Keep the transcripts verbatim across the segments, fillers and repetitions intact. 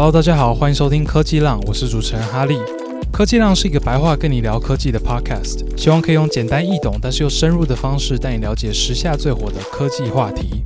Hello， 大家好，欢迎收听科技浪，我是主持人哈利。科技浪是一个白话跟你聊科技的 podcast， 希望可以用简单易懂但是又深入的方式带你了解时下最火的科技话题。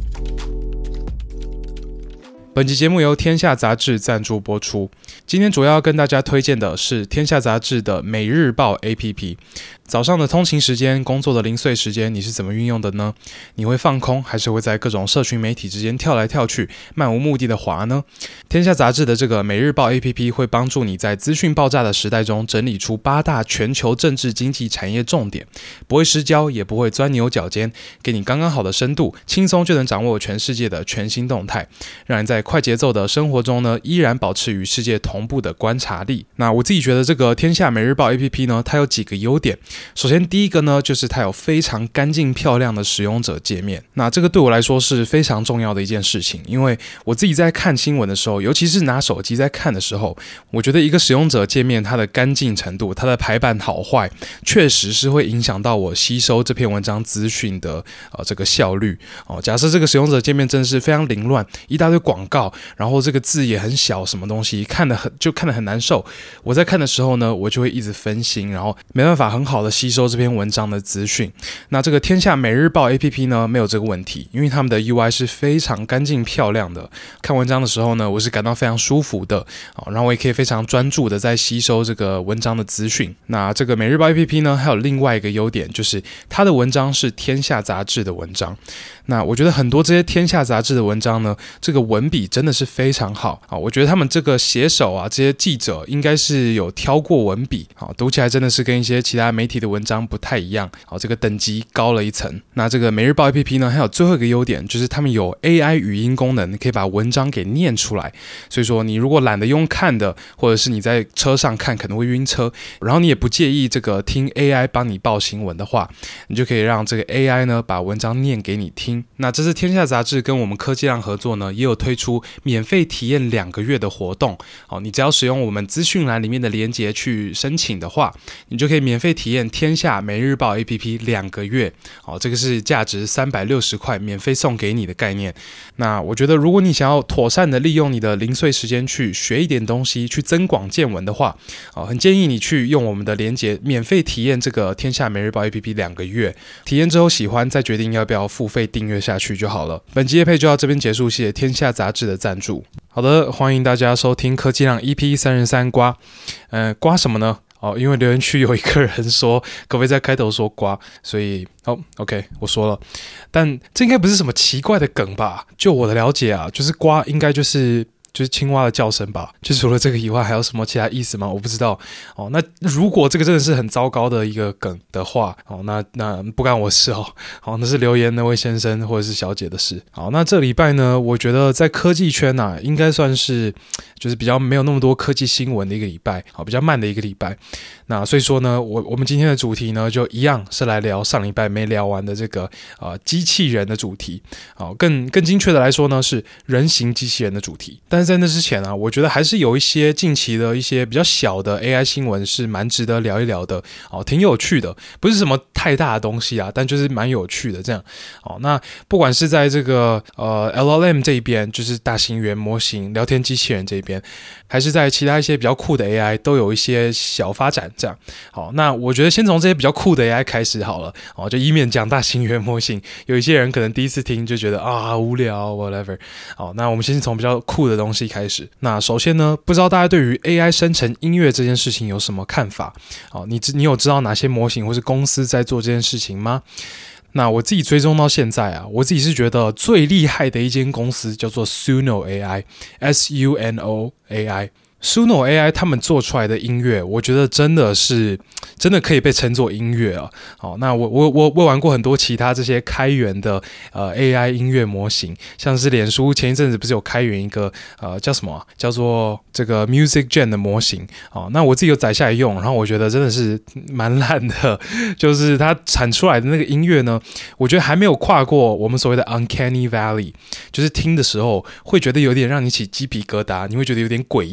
本期节目由天下杂志赞助播出。今天主要要跟大家推荐的是天下杂志的每日报 A P P。早上的通勤时间、工作的零碎时间，你是怎么运用的呢？你会放空，还是会在各种社群媒体之间跳来跳去，漫无目的的滑呢？天下杂志的这个每日报 A P P 会帮助你在资讯爆炸的时代中整理出八大全球政治经济产业重点，不会失焦，也不会钻牛角尖，给你刚刚好的深度，轻松就能掌握全世界的全新动态，让你在快节奏的生活中呢，依然保持与世界同步的观察力。那我自己觉得这个天下每日报 A P P 呢，它有几个优点。首先第一个呢，就是它有非常干净漂亮的使用者界面。那这个对我来说是非常重要的一件事情，因为我自己在看新闻的时候，尤其是拿手机在看的时候，我觉得一个使用者界面它的干净程度，它的排版好坏，确实是会影响到我吸收这篇文章资讯的呃这个效率。哦，假设这个使用者界面真的是非常凌乱，一大堆广告，然后这个字也很小，什么东西看得很就看得很难受。我在看的时候呢，我就会一直分心，然后没办法很好的吸收这篇文章的资讯。那这个天下每日报 A P P 呢，没有这个问题，因为他们的 U I 是非常干净漂亮的。看文章的时候呢，我是感到非常舒服的，然后我也可以非常专注的在吸收这个文章的资讯。那这个每日报 A P P 呢，还有另外一个优点，就是它的文章是天下杂志的文章。那我觉得很多这些天下杂志的文章呢，这个文笔真的是非常好啊！我觉得他们这个写手啊，这些记者应该是有挑过文笔啊，读起来真的是跟一些其他媒体的文章不太一样啊，这个等级高了一层。那这个每日报 A P P 呢，还有最后一个优点，就是他们有 A I 语音功能，可以把文章给念出来。所以说，你如果懒得用看的，或者是你在车上看可能会晕车，然后你也不介意这个听 A I 帮你报新闻的话，你就可以让这个 A I 呢把文章念给你听。那这次天下杂志跟我们科技浪合作呢，也有推出免费体验两个月的活动。哦，你只要使用我们资讯栏里面的连结去申请的话，你就可以免费体验天下每日报 A P P 两个月。哦，这个是价值三百六十块免费送给你的概念。那我觉得如果你想要妥善的利用你的零碎时间去学一点东西，去增广见闻的话，哦，很建议你去用我们的连结免费体验这个天下每日报 A P P 两个月。体验之后喜欢再决定要不要付费订阅下去就好了。本集业配就到这边结束，谢谢天下杂志的赞助。好的，欢迎大家收听科技浪 E P 三十三刮。呃，刮什么呢？哦，因为留言区有一个人说可不可以在开头说刮，所以哦 OK 我说了，但这应该不是什么奇怪的梗吧？就我的了解啊，就是刮应该就是就是青蛙的叫声吧，就除了这个以外还有什么其他意思吗？我不知道哦。那如果这个真的是很糟糕的一个梗的话，哦，那那不干我事哦。好，那是留言那位先生或者是小姐的事。好，那这礼拜呢，我觉得在科技圈啊，应该算是就是比较没有那么多科技新闻的一个礼拜，好，比较慢的一个礼拜。那所以说呢，我我们今天的主题呢，就一样是来聊上礼拜没聊完的这个呃机器人的主题。好，更更精确的来说呢，是人形机器人的主题。但是在那之前啊，我觉得还是有一些近期的一些比较小的 A I 新闻是蛮值得聊一聊的，哦，挺有趣的，不是什么太大的东西啊，但就是蛮有趣的这样。哦，那不管是在这个呃 L L M 这一边，就是大型语言模型、聊天机器人这一边，还是在其他一些比较酷的 A I 都有一些小发展这样。好，那我觉得先从这些比较酷的 A I 开始好了，哦，就以免讲大型语言模型，有一些人可能第一次听就觉得啊无聊 whatever。好，那我们先从比较酷的东西开始。那首先呢，不知道大家对于 A I 生成音乐这件事情有什么看法？好，你你有知道哪些模型或是公司在做这件事情吗？那我自己追踪到现在啊，我自己是觉得最厉害的一间公司叫做 Suno A I S U N O A I。Suno A I 他们做出来的音乐，我觉得真的是真的可以被称作音乐啊。好，那我我我我玩过很多其他这些开源的呃 A I 音乐模型，像是脸书前一阵子不是有开源一个呃叫什么、啊、叫做这个 Music Gen 的模型。好，那我自己有载下来用，然后我觉得真的是蛮烂的，就是它产出来的那个音乐呢，我觉得还没有跨过我们所谓的 Uncanny Valley， 就是听的时候会觉得有点让你起鸡皮疙瘩，你会觉得有点诡异的感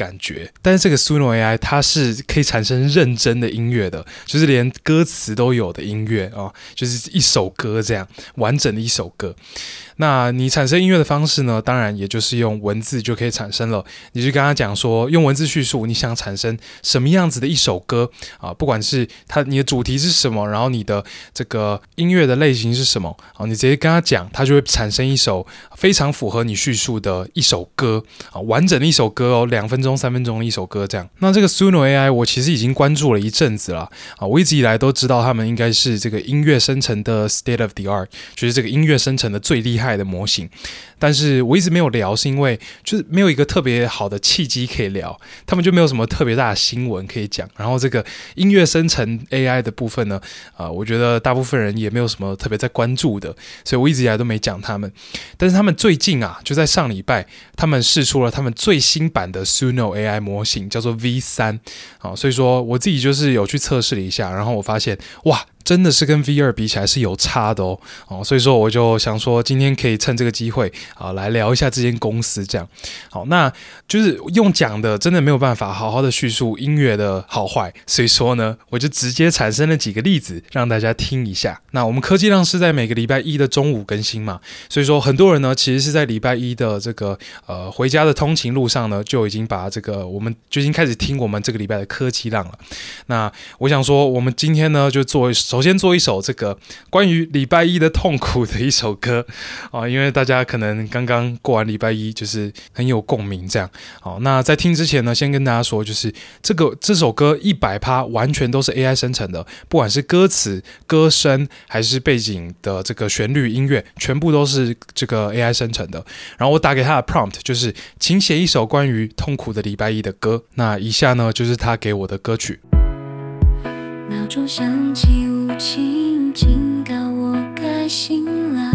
感觉。但是这个 Suno A I 它是可以产生认真的音乐的，就是连歌词都有的音乐啊、哦，就是一首歌这样完整的一首歌。那你产生音乐的方式呢，当然也就是用文字就可以产生了。你就跟他讲说，用文字叙述你想产生什么样子的一首歌啊，不管是它你的主题是什么，然后你的这个音乐的类型是什么啊，你直接跟他讲，它就会产生一首非常符合你叙述的一首歌啊，完整的一首歌哦，两分钟、三分钟的一首歌这样。那这个 Suno A I 我其实已经关注了一阵子了啊，我一直以来都知道他们应该是这个音乐生成的 state of the art， 就是这个音乐生成的最厉害的模型。但是我一直没有聊，是因为就是没有一个特别好的契机可以聊，他们就没有什么特别大的新闻可以讲。然后这个音乐生成 A I 的部分呢，呃，我觉得大部分人也没有什么特别在关注的，所以我一直以来都没讲他们。但是他们最近啊，就在上礼拜，他们释出了他们最新版的 Suno A I 模型，叫做 V 三。啊，所以说我自己就是有去测试了一下，然后我发现哇，真的是跟 V 二 比起来是有差的哦，哦，所以说我就想说今天可以趁这个机会啊来聊一下这间公司这样。好，那就是用讲的真的没有办法好好的叙述音乐的好坏，所以说呢，我就直接产生了几个例子让大家听一下。那我们科技浪是在每个礼拜一的中午更新嘛，所以说很多人呢其实是在礼拜一的这个呃回家的通勤路上呢就已经把这个我们就已经开始听我们这个礼拜的科技浪了。那我想说我们今天呢就做首先做一首这个关于礼拜一的痛苦的一首歌啊，因为大家可能刚刚过完礼拜一，就是很有共鸣这样。好，那在听之前呢，先跟大家说，就是这个这首歌 百分之百 完全都是 A I 生成的，不管是歌词、歌声还是背景的这个旋律音乐，全部都是这个 A I 生成的。然后我打给他的 prompt 就是请写一首关于痛苦的礼拜一的歌。那以下呢就是他给我的歌曲。 闹钟响起无情警告我该醒来，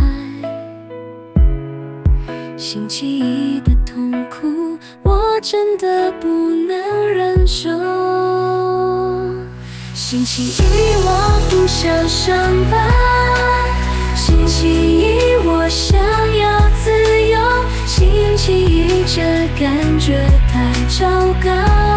星期一的痛苦我真的不能忍受，星期一我不想上班，星期一我想要自由，星期一这感觉太糟糕，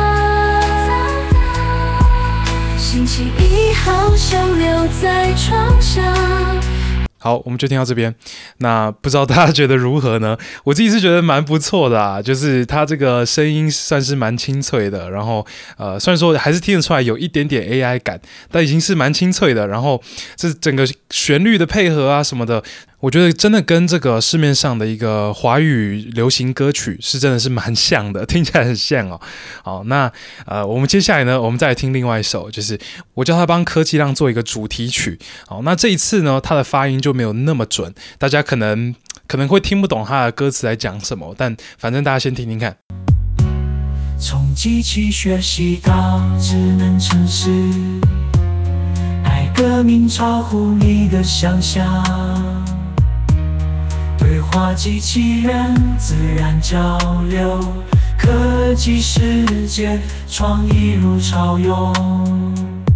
星期一好想留在床上。 好，我们就听到这边。那不知道大家觉得如何呢？我自己是觉得蛮不错的啊，就是它这个声音算是蛮清脆的，然后呃，虽然说还是听得出来有一点点 A I 感，但已经是蛮清脆的。然后这整个旋律的配合啊什么的，我觉得真的跟这个市面上的一个华语流行歌曲是真的是蛮像的，听起来很像哦。好，那呃，我们接下来呢，我们再来听另外一首，就是我叫他帮科技浪做一个主题曲。好，那这一次呢，他的发音就没有那么准，大家可能可能会听不懂他的歌词在讲什么，但反正大家先听听看。 从机器学习到智能城市，爱革命超乎你的想象，对话机器人自然交流，科技世界创意如潮涌。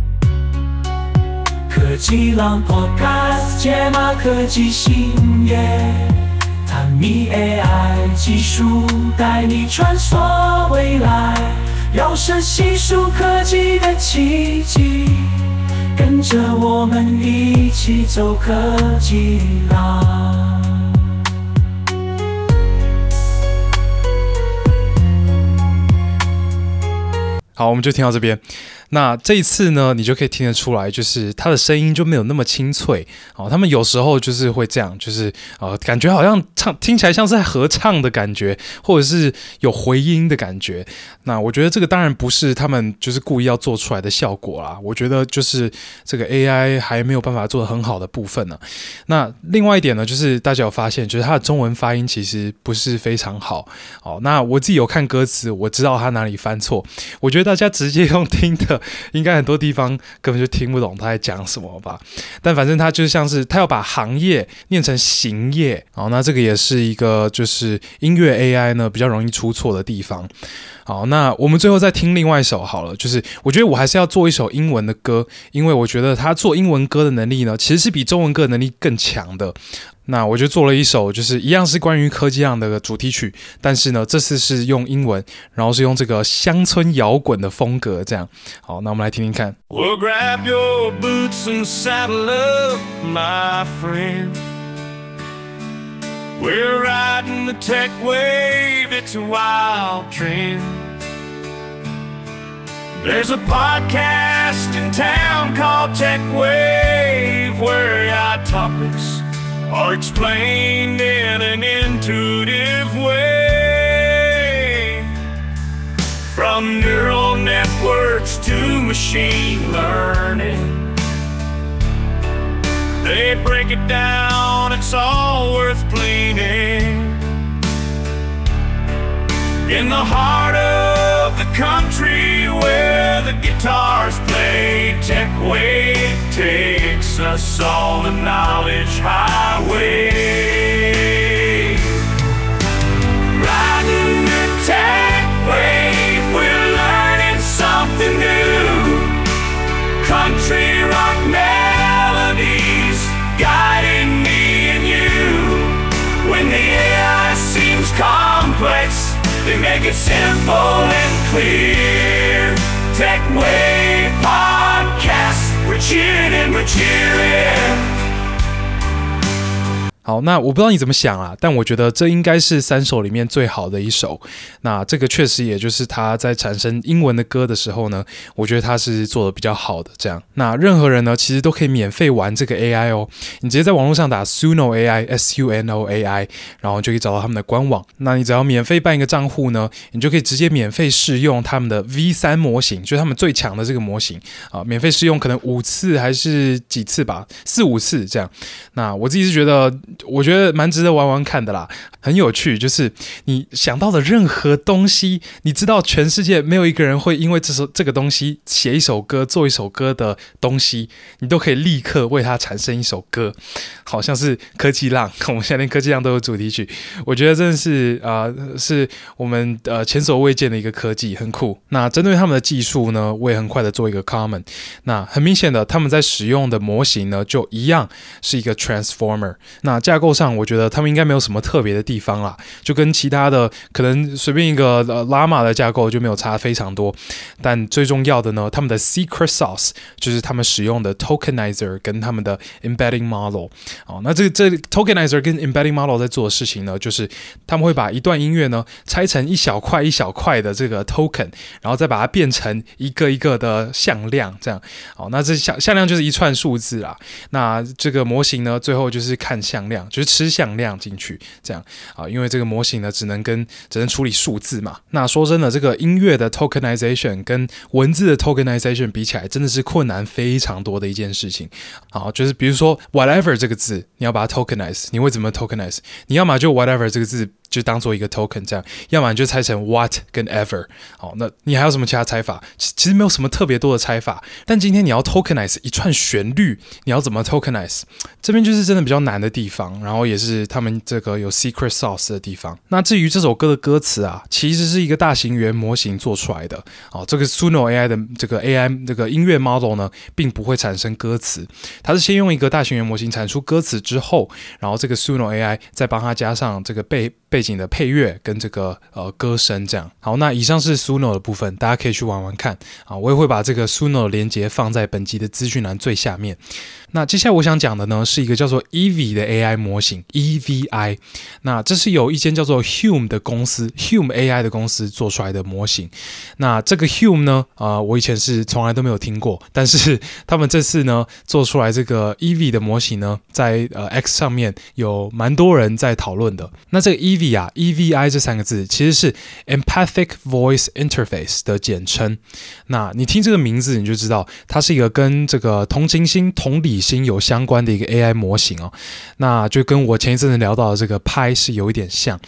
科技浪 Podcast 解码科技新业，探秘 A I 技术，带你穿梭未来，摇身细数科技的奇迹，跟着我们一起走科技浪。 好，我们就听到这边。那这一次呢，你就可以听得出来，就是他的声音就没有那么清脆。哦，他们有时候就是会这样，就是呃，感觉好像唱听起来像是在合唱的感觉，或者是有回音的感觉。那我觉得这个当然不是他们就是故意要做出来的效果啦。我觉得就是这个 A I 还没有办法做得很好的部分呢。那另外一点呢，就是大家有发现，就是他的中文发音其实不是非常好。哦，那我自己有看歌词，我知道他哪里犯错。我觉得大家直接用听的，应该很多地方根本就听不懂他在讲什么吧。但反正他就像是他要把行业念成行业，好，那这个也是一个就是音乐 A I 呢比较容易出错的地方。好，那我们最后再听另外一首好了，就是我觉得我还是要做一首英文的歌，因为我觉得他做英文歌的能力呢，其实是比中文歌的能力更强的。 那我就做了一首，就是一样是关于科技浪的主题曲，但是呢，这次是用英文，然后是用这个乡村摇滚的风格，这样。好，那我们来听听看。 Well, grab your boots and saddle up, my friend. We're riding the tech wave, it's a wild trend. There's a podcast in town called Tech Wave, where A I topics are explained in an intuitive way. From neural networks to machine learning, they break it down, it's all worth gleaning. In the heart of the country where the guitars play, Tech Wave takes us on the knowledge highway. Riding the Tech Wave, we're learning something new. Country rock melodies guiding me and you. When the A I seems complex, they make it simple and clear. Tech Wave Podcast, we're cheering and we're cheering. 好，那我不知道你怎么想啊，但我觉得这应该是三首里面最好的一首。那这个确实也就是他在产生英文的歌的时候呢，我觉得他是做的比较好的这样。那任何人呢，其实都可以免费玩这个 A I 哦。你直接在网络上打 Suno A I S U N O A I， 然后就可以找到他们的官网。那你只要免费办一个账户呢，你就可以直接免费试用他们的 V 三 模型，就是他们最强的这个模型啊，免费试用可能五次还是几次吧，四五次这样。那我自己是觉得。我觉得蛮值得玩玩看的啦，很有趣。就是你想到的任何东西，你知道全世界没有一个人会因为这首这个东西写一首歌、做一首歌的东西，你都可以立刻为它产生一首歌。好像是科技浪，我们现在连科技浪都有主题曲，我觉得真的是啊、呃，是我们呃前所未见的一个科技，很酷。那针对他们的技术呢，我也很快的做一个 comment。那很明显的，他们在使用的模型呢，就一样是一个 transformer。那架构上，我觉得他们应该没有什么特别的地方啦，就跟其他的可能随便一个、呃、Llama 的架构就没有差非常多。但最重要的呢，他们的 secret sauce 就是他们使用的 tokenizer 跟他们的 embedding model。哦，那这个这 tokenizer 跟 embedding model 在做的事情呢，就是他们会把一段音乐呢拆成一小块一小块的这个 token， 然后再把它变成一个一个的向量，这样。好，那这向向量就是一串数字啦。那这个模型呢，最后就是看向量。就是吃向量进去，这样啊，因为这个模型呢，只能跟只能处理数字嘛。那说真的，这个音乐的 tokenization 跟文字的 tokenization 比起来，真的是困难非常多的一件事情。好，就是比如说 whatever 这个字，你要把它 tokenize， 你会怎么 tokenize？ 你要么就 whatever 这个字就当做一个 token 这样，要么你就拆成 what 跟 ever。好，那你还有什么其他拆法？其实没有什么特别多的拆法，但今天你要 tokenize 一串旋律，你要怎么 tokenize？ 这边就是真的比较难的地方，然后也是他们这个有 secret sauce 的地方。那至于这首歌的歌词啊，其实是一个大型语言模型做出来的。哦，这个 Suno A I 的这个 A I 这个音乐 model 呢，并不会产生歌词，它是先用一个大型语言模型产出歌词之后，然后这个 Suno A I 再帮它加上这个背背景的配乐跟这个呃歌声这样。好，那以上是 Suno 的部分，大家可以去玩玩看啊。我也会把这个 Suno 的连结放在本集的资讯栏最下面。那接下来我想讲的呢，是一个叫做 Eevee 的 A I 模型 E V I。那这是由一间叫做 Hume 的公司 Hume A I 的公司做出来的模型。那这个 Hume 呢，呃，我以前是从来都没有听过，但是他们这次呢做出来这个 Eevee 的模型呢，在呃 X 上面有蛮多人在讨论的。那这个 Eevee 啊 E V I 这三个字其实是 Empathic Voice Interface 的简称。那你听这个名字你就知道，它是一个跟这个同情心、同理心有相关的一个 A I 模型哦。那就跟我前一阵子聊到的这个 Pi 是有一点像。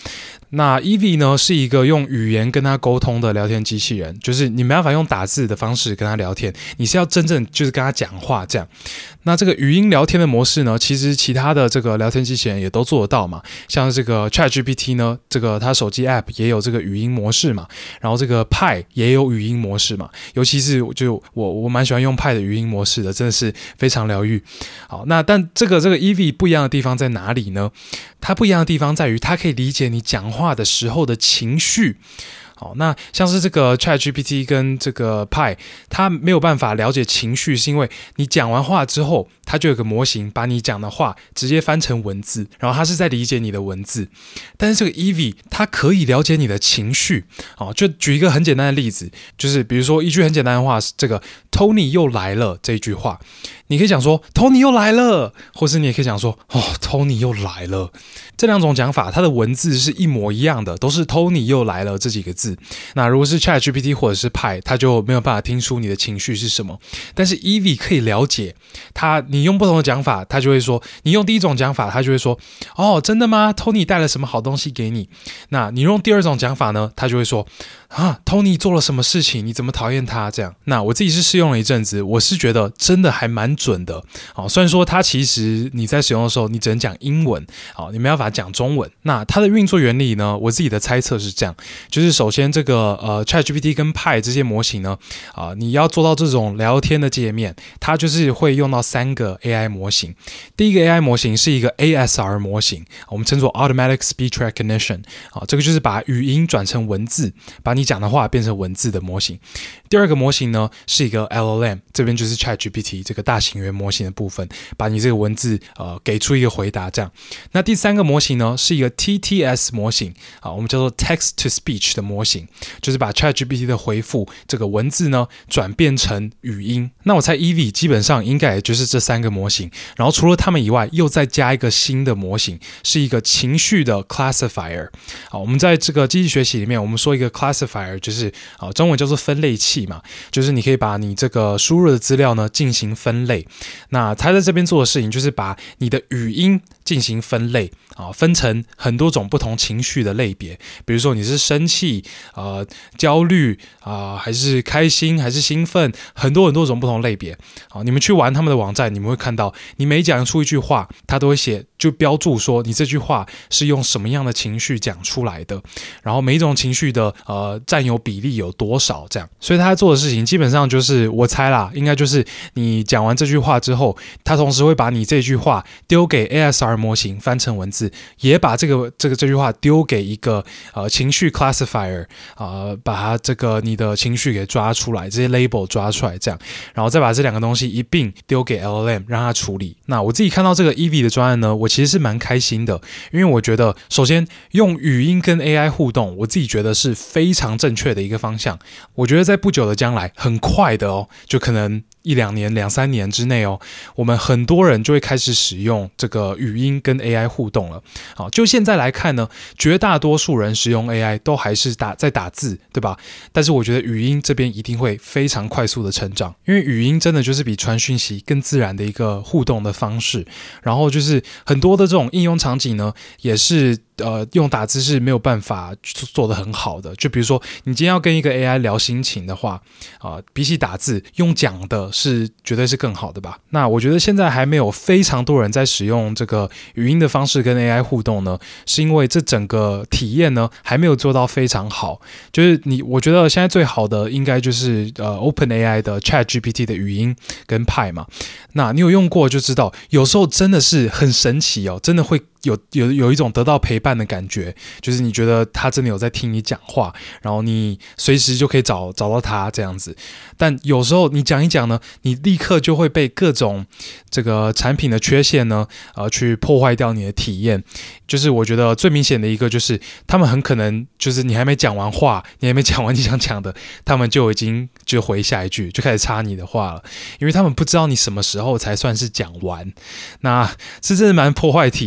那 Eevee 呢是一个用语言跟他沟通的聊天机器人，就是你没办法用打字的方式跟他聊天，你是要真正就是跟他讲话这样。那这个语音聊天的模式呢，其实其他的这个聊天机器人也都做得到嘛，像这个 ChatGPT 呢，这个它手机 App 也有这个语音模式嘛，然后这个 Pi 也有语音模式嘛，尤其是就我我蛮喜欢用 Pi 的语音模式的，真的是非常疗愈。好，那但这个这个 Eevee 不一样的地方在哪里呢？它不一样的地方在于它可以理解你讲话的时候的情绪。好，那像是这个 ChatGPT 跟这个 Pi， 它没有办法了解情绪，是因为你讲完话之后，它就有个模型把你讲的话直接翻成文字，然后它是在理解你的文字。但是这个 Eevee 它可以了解你的情绪。好，就举一个很简单的例子，就是比如说一句很简单的话，这个 Tony 又来了这一句话，你可以讲说 Tony 又来了，或是你也可以讲说哦 Tony 又来了。这两种讲法，它的文字是一模一样的，都是 Tony 又来了这几个字。那如果是 ChatGPT 或者是 Pi， 它就没有办法听出你的情绪是什么。但是 Eevee 可以了解它，你用不同的讲法，它就会说，你用第一种讲法，它就会说，哦，真的吗 ？Tony 带了什么好东西给你？那你用第二种讲法呢，它就会说，啊 ，Tony 做了什么事情？你怎么讨厌他？这样。那我自己是试用了一阵子，我是觉得真的还蛮准的。好，虽然说它其实你在使用的时候，你只能讲英文，好，你没办法讲中文。那它的运作原理呢，我自己的猜测是这样，就是首先这个呃 ChatGPT 跟 Pi 这些模型呢，啊、呃，你要做到这种聊天的界面，它就是会用到三个 A I 模型。第一个 A I 模型是一个 A S R 模型，我们称作 Automatic Speech Recognition， 啊，这个就是把语音转成文字，把你讲的话变成文字的模型。第二个模型呢是一个 L L M， 这边就是 ChatGPT 这个大型语言模型的部分，把你这个文字呃给出一个回答这样。那第三个模型呢是一个 T T S 模型啊，我们叫做 Text to Speech 的模型，就是把 ChatGPT 的回复这个文字呢转变成语音。那我猜 Eevee 基本上应该也就是这三个模型，然后除了他们以外，又再加一个新的模型，是一个情绪的 classifier。好，我们在这个机器学习里面，我们说一个 classifier 就是啊，中文叫做分类器嘛，就是你可以把你这个输入的资料呢进行分类。那他在这边做的事情就是把你的语音进行分类啊，分成很多种不同情绪的类别，比如说你是生气、呃焦虑啊、呃，还是开心，还是兴奋，很多很多种不同类别。好，你们去玩他们的网站，你们会看到，你每讲出一句话，他都会写，就标注说你这句话是用什么样的情绪讲出来的，然后每一种情绪的呃占有比例有多少这样。所以他做的事情基本上就是我猜啦，应该就是你讲完这句话之后，他同时会把你这句话丢给 A S R 模型翻成文字，也把这个这个这句话丢给一个呃情绪 classifier 呃把它这个你的情绪给抓出来，这些 label 抓出来这样，然后再把这两个东西一并丢给 L L M 让它处理。那我自己看到这个 Eevee 的专案呢，我其实是蛮开心的，因为我觉得首先用语音跟 A I 互动，我自己觉得是非常正确的一个方向。我觉得在不久的将来，很快的哦，就可能一两年、两三年之内哦，我们很多人就会开始使用这个语音跟 A I 互动了。好，就现在来看呢，绝大多数人使用 A I 都还是打在打字，对吧？但是我觉得语音这边一定会非常快速的成长，因为语音真的就是比传讯息更自然的一个互动的方式。然后就是很多的这种应用场景呢，也是呃用打字是没有办法做得很好的。就比如说你今天要跟一个 A I 聊心情的话，啊、呃，比起打字，用讲的是绝对是更好的吧。那我觉得现在还没有非常多人在使用这个语音的方式跟 A I 互动呢，是因为这整个体验呢还没有做到非常好。就是你，我觉得现在最好的应该就是呃 OpenAI 的 ChatGPT 的语音跟 Pi 嘛。那你有用过就知道，有时候真的是很神奇哦，真的会有有有一种得到陪伴的感觉，就是你觉得他真的有在听你讲话，然后你随时就可以找找到他这样子。但有时候你讲一讲呢，你立刻就会被各种这个产品的缺陷呢，呃，去破坏掉你的体验。就是我觉得最明显的一个就是，他们很可能就是你还没讲完话，你还没讲完你想讲的，他们就已经就回下一句，就开始插你的话了，因为他们不知道你什么时候才算是讲完，那是真的蛮破坏体验的。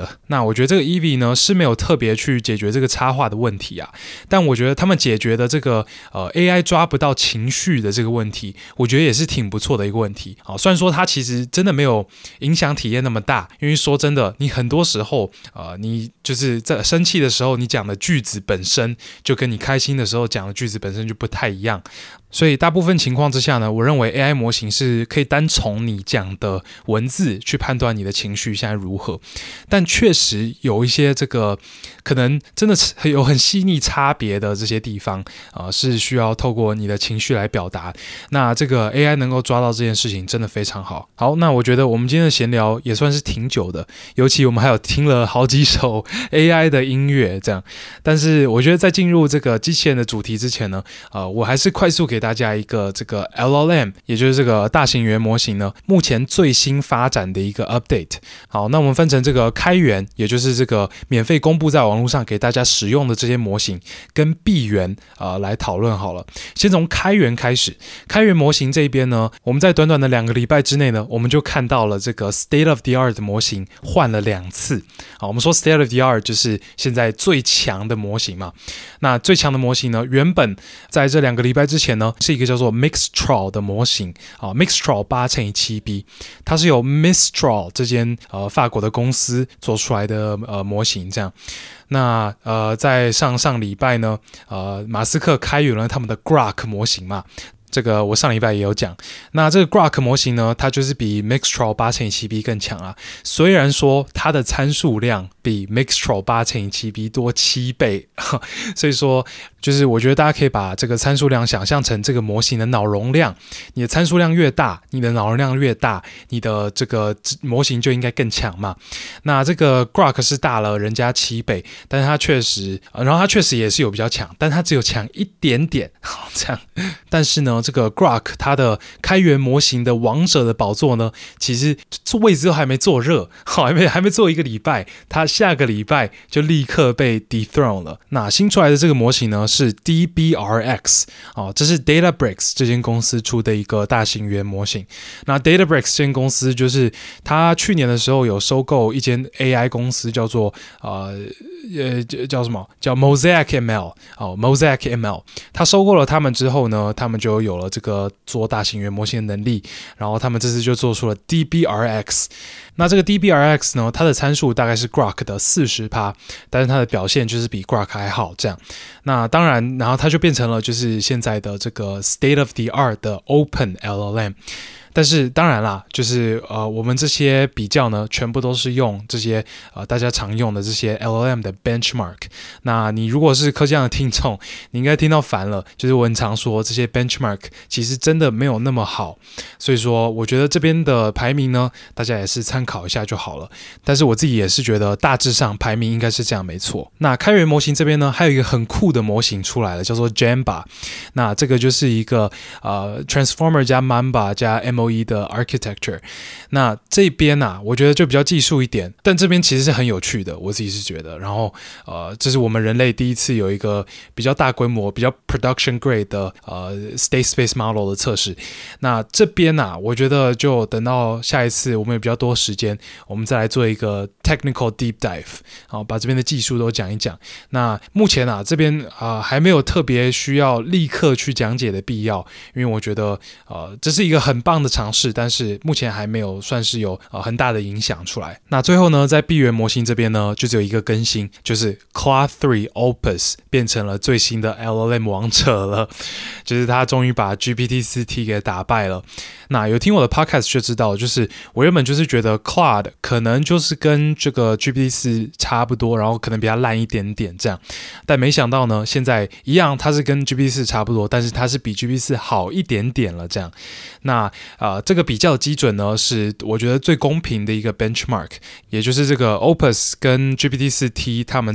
的。那我觉得这个 Eevee 呢是没有特别去解决这个插画的问题啊，但我觉得他们解决的这个呃 A I 抓不到情绪的这个问题，我觉得也是挺不错的一个问题。好，虽然说它其实真的没有影响体验那么大，因为说真的，你很多时候呃你就是在生气的时候，你讲的句子本身就跟你开心的时候讲的句子本身就不太一样。所以大部分情况之下呢，我认为 A I 模型是可以单从你讲的文字去判断你的情绪现在如何，但确实有一些这个可能真的有很细腻差别的这些地方啊、呃，是需要透过你的情绪来表达。那这个 A I 能够抓到这件事情真的非常好。好，那我觉得我们今天的闲聊也算是挺久的，尤其我们还有听了好几首 A I 的音乐这样。但是我觉得在进入这个机器人的主题之前呢，呃，我还是快速给大家一个这个 L L M， 也就是这个大型语言模型呢，目前最新发展的一个 update。好，那我们分成这个开源，也就是这个免费公布在网络上给大家使用的这些模型，跟闭源呃来讨论好了。先从开源开始，开源模型这一边呢，我们在短短的两个礼拜之内呢，我们就看到了这个 state of the art 的模型换了两次。好，我们说 state of the art 就是现在最强的模型嘛。那最强的模型呢，原本在这两个礼拜之前呢，是一个叫做 Mixtral 的模型啊 ，Mixtral 八乘以七 B， 它是由 Mistral 这间呃法国的公司做出来的呃模型，这样。那呃，在上上礼拜呢，呃，马斯克开源了他们的 Grok 模型嘛。这个我上礼拜也有讲，那这个 Grok 模型呢，它就是比 Mixtral 八乘以七 B 更强啊。虽然说它的参数量比 Mixtral 八乘以七 B 多七倍，所以说就是我觉得大家可以把这个参数量想象成这个模型的脑容量，你的参数量越大，你的脑容量越大，你的这个模型就应该更强嘛。那这个 Grok 是大了人家七倍，但是它确实，然后它确实也是有比较强，但它只有强一点点，这样。但是呢，这个 Grok 它的开源模型的王者的宝座呢，其实位置都还没坐热，还没还没坐一个礼拜，它下个礼拜就立刻被 dethrone 了。那新出来的这个模型呢是 D B R X， 哦，这是 Databricks 这间公司出的一个大型语言模型。那 Databricks 这间公司就是它去年的时候有收购一间 A I 公司，叫做呃呃叫什么？叫 Mosaic M L 哦 ，Mosaic M L。它收购了他们之后呢，他们就有了这个做大型语言模型的能力，然后他们这次就做出了 D B R X。那这个 D B R X 呢，它的参数大概是 Grok 的 百分之四十， 但是它的表现就是比 Grok 还好这样。那当然，然后它就变成了就是现在的这个 state of the art 的 Open L L M。但是当然啦，就是呃，我们这些比较呢，全部都是用这些呃大家常用的这些 L L M 的 benchmark。那你如果是科技上的听众，你应该听到烦了，就是我很常说这些 benchmark 其实真的没有那么好，所以说我觉得这边的排名呢，大家也是参考一下就好了。但是我自己也是觉得大致上排名应该是这样没错。那开源模型这边呢，还有一个很酷的模型出来了，叫做 Jamba。那这个就是一个呃 Transformer 加 Mamba 加 M O E 的 architecture。 那这边啊我觉得就比较技术一点，但这边其实是很有趣的，我自己是觉得。然后呃这是我们人类第一次有一个比较大规模比较 production grade 的呃 state space model 的测试。那这边啊我觉得就等到下一次我们有比较多时间，我们再来做一个 technical deep dive， 好，把这边的技术都讲一讲。那目前啊这边啊、呃、还没有特别需要立刻去讲解的必要，因为我觉得呃这是一个很棒的尝试，但是目前还没有算是有呃很大的影响出来。那最后呢，在闭源模型这边呢，就只有一个更新，就是 Claude 三 Opus 变成了最新的 L L M 王者了，就是他终于把 G P T 四 T 给打败了。那有听我的 podcast 就知道，就是我原本就是觉得 Claude 可能就是跟这个 G P T 四 差不多，然后可能比它烂一点点这样，但没想到呢，现在一样它是跟 G P T 四 差不多，但是它是比 G P T 四 好一点点了这样。那呃这个比较基准呢，是我觉得最公平的一个 benchmark， 也就是这个 Opus 跟 G P T 四 T 他们在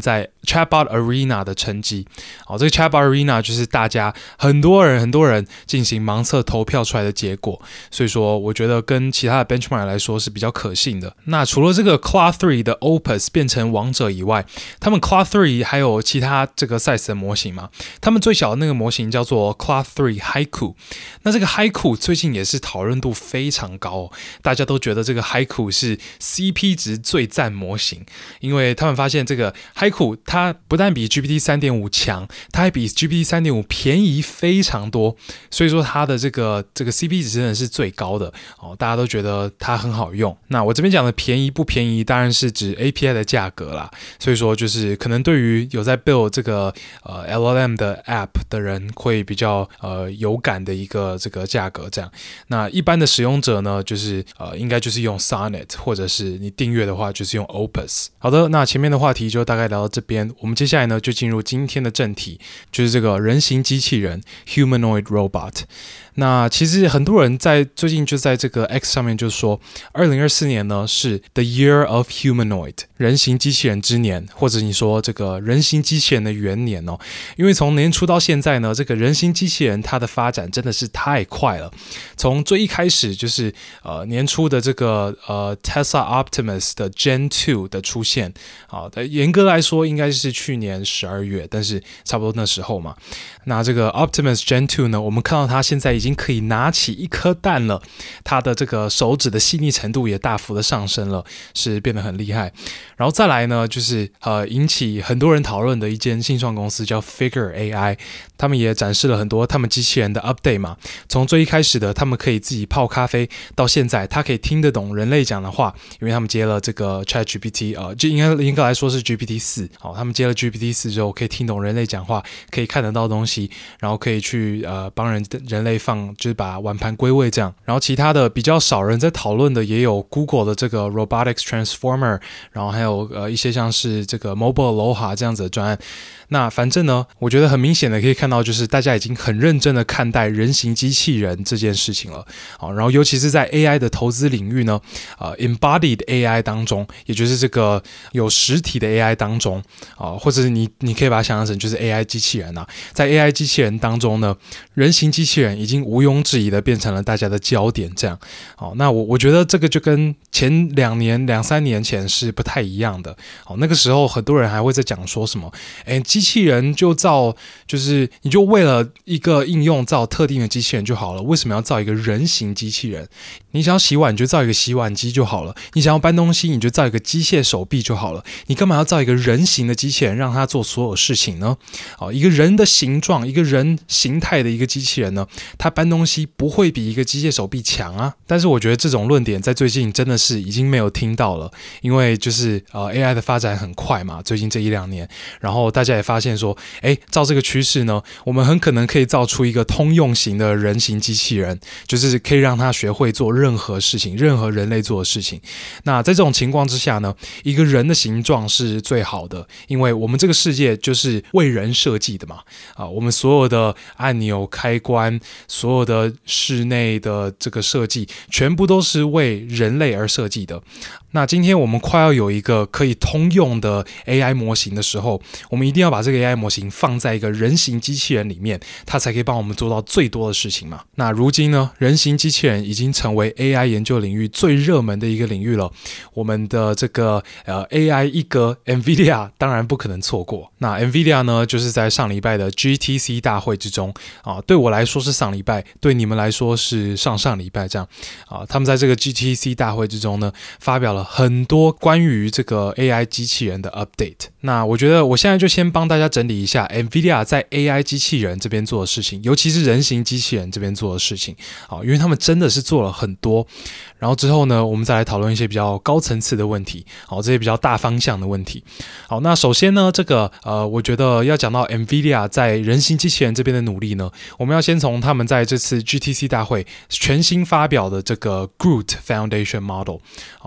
Chatbot Arena 的成绩。好，这个 Chatbot Arena 就是大家很多人很多人进行盲测投票出来的结果，所以说我觉得跟其他的 benchmark 来说是比较可信的。那除了这个 Claude 三 的 Opus 变成王者以外，他们 Claude 三还有其他这个 size 的模型嘛，他们最小的那个模型叫做 Claude 三 Haiku。那这个 Haiku 最近也是讨论度非常高哦，大家都觉得这个 Haiku 是 C P 值最赞模型，因为他们发现这个 Haiku 它不但比 G P T 三点五 强，它还比 G P T 三点五 便宜非常多，所以说它的这个这个 C P 值真的是最高的哦，大家都觉得它很好用。那我这边讲的便宜不便宜，当然是指 A P I 的价格啦，所以说就是可能对于有在 build 这个呃 L L M 的 app 的人会比较呃有感的一个这个价格这样。那一般的使用者呢，就是呃应该就是用 Sonnet， 或者是你订阅的话就是用 Opus。好的，那前面的话题就大概聊到这边，我们接下来呢就进入今天的正题，就是这个人形机器人 Humanoid Robot。那其实很多人在最近就在这个 X 上面就说二零二四年呢是 The Year of Humanoid， 人形机器人之年，或者你说这个人形机器人的元年哦。因为从年初到现在呢，这个人形机器人它的发展真的是太快了。从最一开始就是呃年初的这个呃 Tesla Optimus 的 Gen 二 的出现啊，严格来说应该是去年十二月，但是差不多那时候嘛。那这个 Optimus Gen 二呢，我们看到它现在已经可以拿起一颗蛋了，它的这个手指的细腻程度也大幅的上升了，是变得很厉害。然后再来呢，就是呃引起很多人讨论的一间新创公司叫 Figure A I， 他们也展示了很多他们机器人的 update 嘛。从最一开始的他们可以自己泡咖啡，到现在它可以听得懂人类讲的话，因为他们接了这个 ChatGPT， 呃，就应该应该来说是 G P T 四，好，他们接了 G P T 四之后可以听懂人类讲话，可以看得到东西，然后可以去呃帮人人类放，就是把碗盘归位这样。然后其他的比较少人在讨论的也有 Google 的这个 Robotics Transformer， 然后还有呃一些像是这个 Mobile Aloha 这样子的专案。那反正呢，我觉得很明显的可以看到，就是大家已经很认真的看待人形机器人这件事情了。好，然后尤其是在 A I 的投资领域呢，呃 ，embodied A I 当中，也就是这个有实体的 A I 当中，啊、呃，或者是你你可以把它想象成就是 A I 机器人啊，在 A I 机器人当中呢，人形机器人已经毋庸置疑的变成了大家的焦点。这样，好，那我我觉得这个就跟前两年、两三年前是不太一样的。好，那个时候很多人还会在讲说什么，哎，机器人就造，就是你就为了一个应用造特定的机器人就好了，为什么要造一个人形机器人？你想要洗碗你就造一个洗碗机就好了，你想要搬东西你就造一个机械手臂就好了，你干嘛要造一个人形的机器人让它做所有事情呢？好，一个人的形状，一个人形态的一个机器人呢，它搬东西不会比一个机械手臂强啊。但是我觉得这种论点在最近真的是已经没有听到了，因为就是呃 A I 的发展很快嘛，最近这一两年，然后大家也发现说，哎，照这个趋势呢，我们很可能可以造出一个通用型的人形机器人，就是可以让它学会做任何事情，任何人类做的事情。那在这种情况之下呢，一个人的形状是最好的，因为我们这个世界就是为人设计的嘛。啊，我们所有的按钮、开关，所有的室内的这个设计，全部都是为人类而设计的。那今天我们快要有一个可以通用的 A I 模型的时候，我们一定要把这个 A I 模型放在一个人形机器人里面，它才可以帮我们做到最多的事情嘛。那如今呢，人形机器人已经成为 A I 研究领域最热门的一个领域了。我们的这个呃 A I 一哥 NVIDIA 当然不可能错过。那 NVIDIA 呢，就是在上礼拜的 G T C 大会之中啊，对我来说是上礼拜，对你们来说是上上礼拜这样啊。他们在这个 G T C 大会之中呢，发表了很多关于这个 A I 机器人的 update。那我觉得我现在就先帮大家整理一下 NVIDIA 在 A I 机器人这边做的事情，尤其是人形机器人这边做的事情啊，因为他们真的是做了很多。然后之后呢，我们再来讨论一些比较高层次的问题，好，这些比较大方向的问题。好，那首先呢，这个呃，我觉得要讲到 NVIDIA 在人形机器人这边的努力呢，我们要先从他们在这次 G T C 大会全新发表的这个 Groot Foundation Model。好，我接下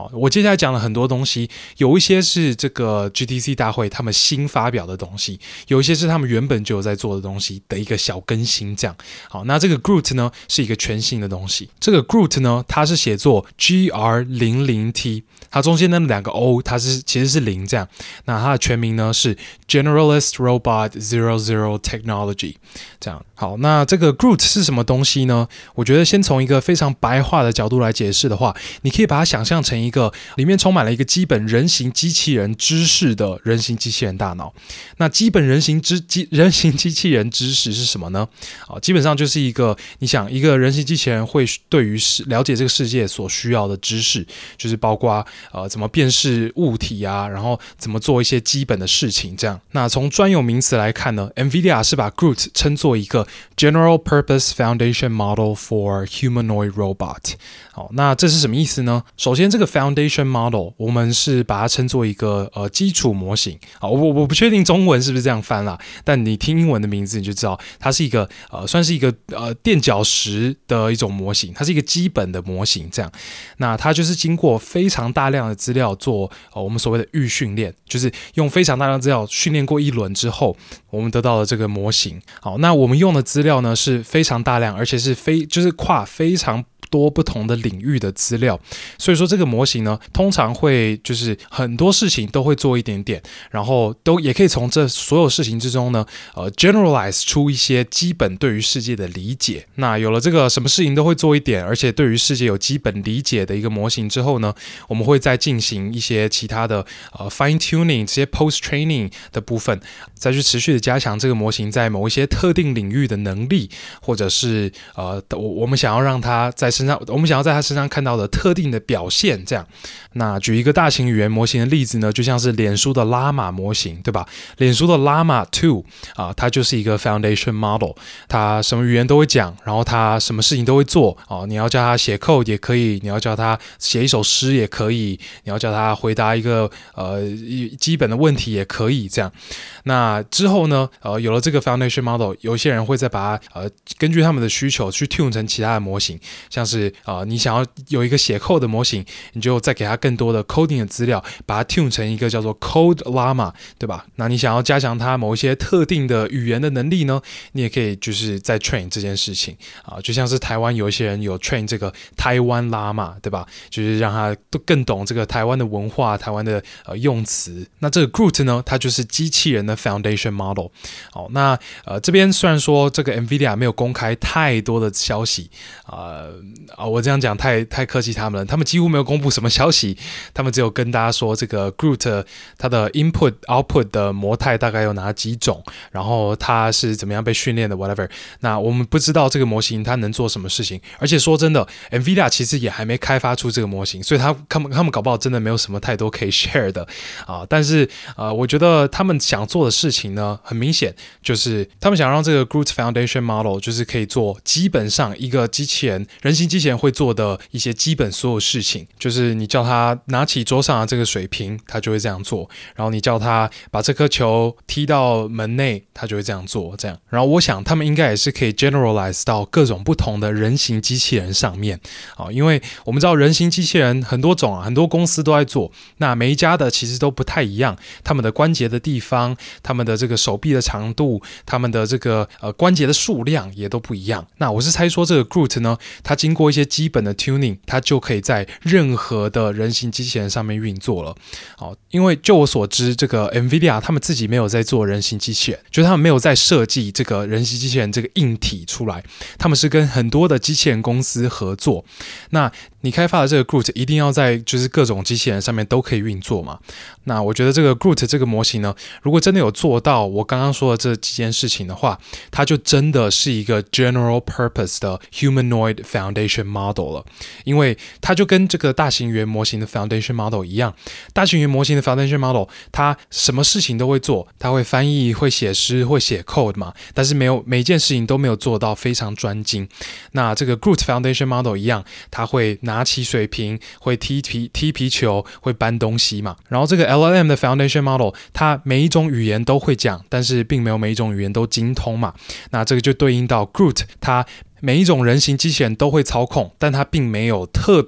下来讲了很多东西，有一些是这个 G T C 大会他们新发表的东西，有一些是他们原本就有在做的东西的一个小更新这样。好，那这个 Groot 呢是一个全新的东西。这个 Groot 呢，它是写作 G R 零零 T， 它中间那两个 O 它是其实是零这样。那它的全名呢是 Generalist Robot Zero Zero Technology 这样。好，那这个 Groot 是什么东西呢？我觉得先从一个非常白话的角度来解释的话，你可以把它想象成一个里面充满了一个基本人形机器人知识的人形机器人大脑。那基本人形知机人形机器人知识是什么呢？啊，基本上就是一个你想一个人形机器人会对于了解这个世界所需要的知识，就是包括呃怎么辨识物体啊，然后怎么做一些基本的事情这样。那从专有名词来看呢 ，NVIDIA 是把 Groot 称作一个 General Purpose Foundation Model for Humanoid Robot。好，那这是什么意思呢？首先，这个 Foundation Model 我们是把它称作一个呃基础模型。好，我我不确定中文是不是这样翻啦，但你听英文的名字你就知道，它是一个呃算是一个呃垫脚石的一种模型，它是一个基本的模型这样。那它就是经过非常大量的资料做呃我们所谓的预训练，就是用非常大量的资料训练过一轮之后，我们得到了这个模型。好，那我们用的资料呢是非常大量，而且是非就是跨非常多不同的领域的资料，所以说这个模型呢，通常会就是很多事情都会做一点点，然后都也可以从这所有事情之中呢，呃 generalize 出一些基本对于世界的理解。那有了这个什么事情都会做一点，而且对于世界有基本理解的一个模型之后呢，我们会再进行一些其他的呃 fine tuning 这些 post training 的部分，再去持续的加强这个模型在某一些特定领域的能力，或者是呃我我们想要让它在身上，我们想要在它身上看到的特定的表现，这样。那举一个大型语言模型的例子呢，就像是脸书的 Llama 模型，对吧？脸书的 Llama 二啊，它就是一个 Foundation Model， 它什么语言都会讲，然后它什么事情都会做啊。你要叫它写 code 也可以，你要叫它写一首诗也可以，你要叫它回答一个呃基本的问题也可以，这样。那之后呢，呃，有了这个 Foundation Model， 有些人会再把它呃根据他们的需求去 tune 成其他的模型，像是呃你想要有一个写 code 的模型，你就再给它更多的 coding 的资料，把它 tune 成一个叫做 Code Llama， 对吧？那你想要加强它某一些特定的语言的能力呢，你也可以就是在 train 这件事情啊，就像是台湾有一些人有 train 这个台湾 Llama， 对吧？就是让它更懂这个台湾的文化、台湾的呃用词。那这个 Groot 呢，它就是机器人的 Foundation Model。好，那呃这边虽然说这个 NVIDIA 没有公开太多的消息，呃啊我这样讲太太客气他们了，他们几乎没有公布什么消息，他们只有跟大家说这个 Groot 它的 input output 的模态大概有哪几种，然后它是怎么样被训练的 whatever。那我们不知道这个模型它能做什么事情，而且说真的 NVIDIA 其实也还没开发出这个模型，所以他他们他们搞不好真的没有什么太多可以 share 的啊。但是呃我觉得他们想做的事情呢，很明显就是他们想让这个 Groot Foundation Model 就是可以做基本上一个机器人人形机器人会做的一些基本所有事情，就是你叫他拿起桌上的这个水瓶，他就会这样做，然后你叫他把这颗球踢到门内，他就会这样做，这样。然后我想他们应该也是可以 generalize 到各种不同的人形机器人上面啊，因为我们知道人形机器人很多种啊，很多公司都在做，那每一家的其实都不太一样，他们的关节的地方，他们的这个手臂的长度，他们的这个呃关节的数量也都不一样。那我是猜说这个 Groot 呢，它经过一些基本的 tuning， 它就可以在任何的人形机器人上面运作了。好，因为就我所知，这个 NVIDIA 他们自己没有在做人形机器人，就是他们没有在设计这个人形机器人这个硬体出来，他们是跟很多的机器人公司合作。那你开发的这个 Groot 一定要在就是各种机器人上面都可以运作嘛？那我觉得这个 Groot 这个模型呢，如果真的有做到我刚刚说的这几件事情的话，它就真的是一个 general purpose 的 humanoid foundation model 了。因为它就跟这个大型语言模型的 foundation model 一样，大型语言模型的 foundation model 它什么事情都会做，它会翻译、会写诗、会写 code 嘛，但是没有每一件事情都没有做到非常专精。那这个 Groot foundation model 一样，它会拿起水瓶，会踢皮踢皮球，会搬东西嘛。然后这个 L L M 的 foundation model， 它每一种语言都会讲，但是并没有每一种语言都精通嘛。那这个就对应到 Groot， 它每一种人形机器人都会操控，但它并没有特别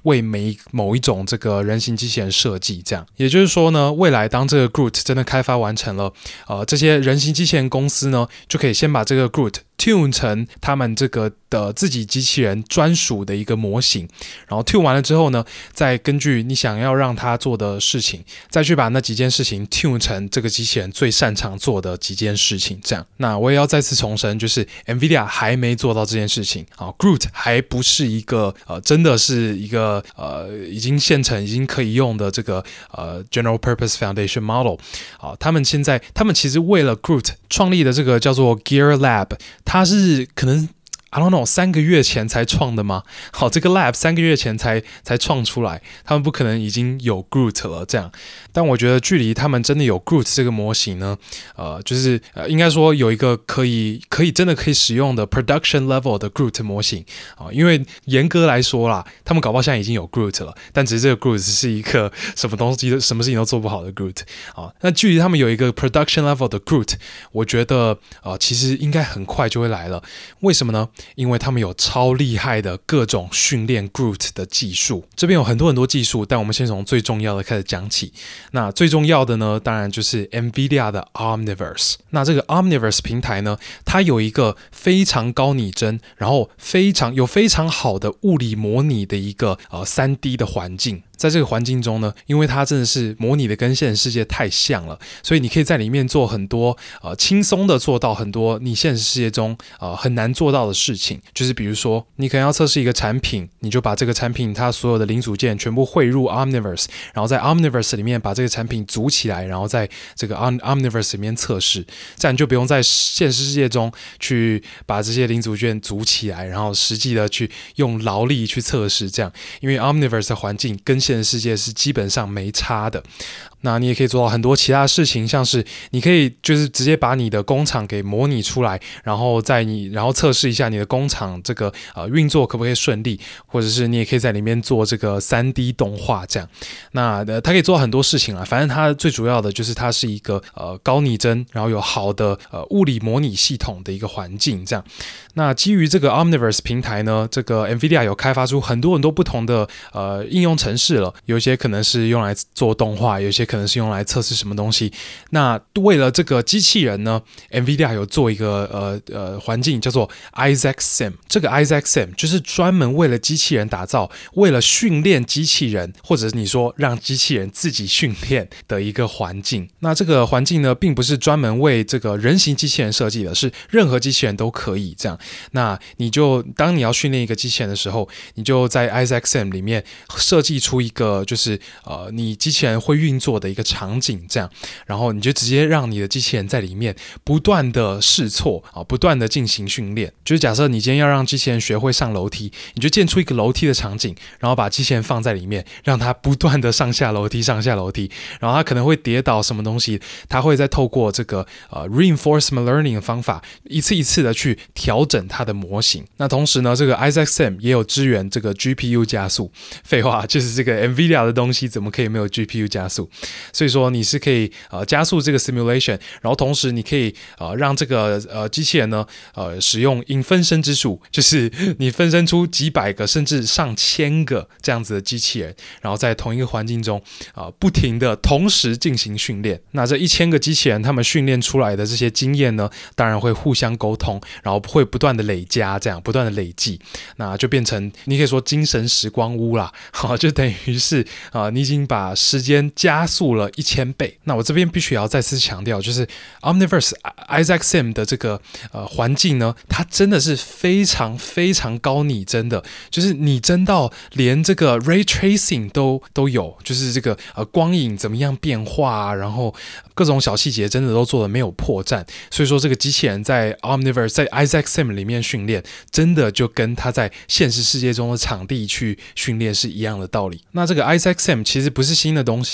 为每某一种这个人形机器人设计。这样也就是说呢，未来当这个 Groot 真的开发完成了，呃，这些人形机器人公司呢，就可以先把这个 Groot tune 成他们这个的自己机器人专属的一个模型，然后 tune 完了之后呢，再根据你想要让他做的事情，再去把那几件事情 tune 成这个机器人最擅长做的几件事情。这样，那我也要再次重申，就是 NVIDIA 还没做到这件事情啊 ，Groot 还不是一个呃，真的是一个呃已经现成、已经可以用的这个呃 General Purpose Foundation Model 啊。他们现在，他们其实为了 Groot 创立的这个叫做 Gear Lab， 它是可能。I don't know， 三个月前才创的吗？好，这个 lab 三个月前才才创出来，他们不可能已经有 Groot 了这样。但我觉得距离他们真的有 Groot 这个模型呢，呃，就是呃，应该说有一个可以可以真的可以使用的 production level 的 Groot 模型啊、呃，因为严格来说啦，他们搞不好现在已经有 Groot 了，但只是这个 Groot 是一个什么东西、什么事情都做不好的 Groot 啊、呃。那距离他们有一个 production level 的 Groot， 我觉得呃，其实应该很快就会来了。为什么呢？因为他们有超厉害的各种训练 Groot 的技术，这边有很多很多技术，但我们先从最重要的开始讲起。那最重要的呢，当然就是 NVIDIA 的 Omniverse。那这个 Omniverse 平台呢，它有一个非常高拟真，然后非常有非常好的物理模拟的一个呃 三 D 的环境。在这个环境中呢，因为它真的是模拟的跟现实世界太像了，所以你可以在里面做很多呃轻松的做到很多你现实世界中呃很难做到的事情。就是比如说，你可能要测试一个产品，你就把这个产品它所有的零组件全部汇入 Omniverse， 然后在 Omniverse 里面把这个产品组起来，然后在这个 Omniverse 里面测试，这样你就不用在现实世界中去把这些零组件组起来，然后实际的去用劳力去测试，这样，因为 Omniverse 的环境跟现实世界是基本上没差的。那你也可以做到很多其他事情，像是你可以就是直接把你的工厂给模拟出来，然后在你然后测试一下你的工厂这个呃运作可不可以顺利，或者是你也可以在里面做这个 三 D 动画这样。那呃它可以做很多事情啦，反正它最主要的就是它是一个呃高拟真，然后有好的呃物理模拟系统的一个环境这样。那基于这个 Omniverse 平台呢，这个 NVIDIA 有开发出很多很多不同的呃应用程式了，有一些可能是用来做动画，有一些可能是用来测试什么东西。那为了这个机器人呢 ，NVIDIA 有做一个呃呃环境叫做 Isaac Sim。这个 Isaac Sim 就是专门为了机器人打造，为了训练机器人，或者你说让机器人自己训练的一个环境。那这个环境呢，并不是专门为这个人形机器人设计的，是任何机器人都可以这样。那你就当你要训练一个机器人的时候，你就在 Isaac Sim 里面设计出一个就是呃你机器人会运作的一个场景，这样，然后你就直接让你的机器人在里面不断的试错啊，不断的进行训练。就是假设你今天要让机器人学会上楼梯，你就建出一个楼梯的场景，然后把机器人放在里面，让它不断的上下楼梯，上下楼梯，然后它可能会跌倒什么东西，它会再透过这个呃 reinforcement learning 的方法，一次一次的去调整它的模型。那同时呢，这个 Isaac Sim 也有支援这个 G P U 加速。废话，就是这个 NVIDIA 的东西怎么可以没有 G P U 加速？所以说你是可以呃加速这个 simulation， 然后同时你可以呃让这个呃机器人呢呃使用引分身之术，就是你分身出几百个甚至上千个这样子的机器人，然后在同一个环境中啊、呃、不停的同时进行训练。那这一千个机器人他们训练出来的这些经验呢，当然会互相沟通，然后会不断的累加，这样不断的累计，那就变成你可以说精神时光屋啦，好，就等于是啊、呃、你已经把时间加速了一千倍。那我这边必须要再次强调，就是 Omniverse Isaac Sim 的这个呃环境呢，它真的是非常非常高拟真的，就是拟真到连这个 Ray Tracing 都都有，就是这个呃光影怎么样变化啊，然后各种小细节真的都做得没有破绽。所以说这个机器人在 Omniverse 在 Isaac Sim 里面训练，真的就跟他在现实世界中的场地去训练是一样的道理。那这个 Isaac Sim 其实不是新的东西啦，就是